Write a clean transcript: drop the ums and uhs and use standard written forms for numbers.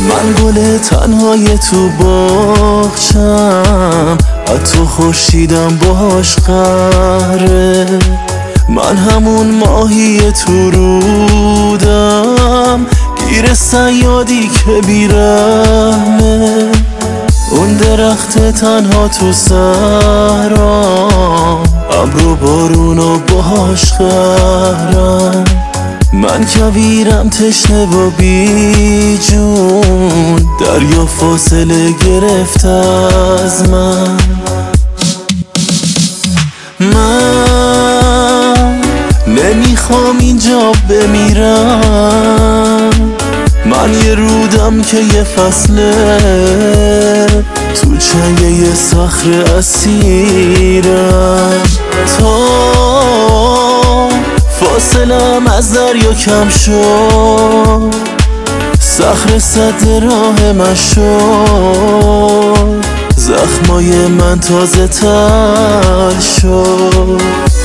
من گل تنهای تو باغچم، حتی خورشیدم باش قهره. من همون ماهی تو رودم، گیر صیادی که بیرحمه. اون درخت تنها تو صحرام، ابر و بارون و باش قهرم. من کویرم تشنه و بی جون، دریا فاصله گرفت از من. من نمیخوام اینجا بمیرم، من یه رودم که یه فصله تو چنگ یه صخره اسیرم. تا فاصلم از دریا کم شد، صخره سد راه من شد، زخمای من تازه تر شد.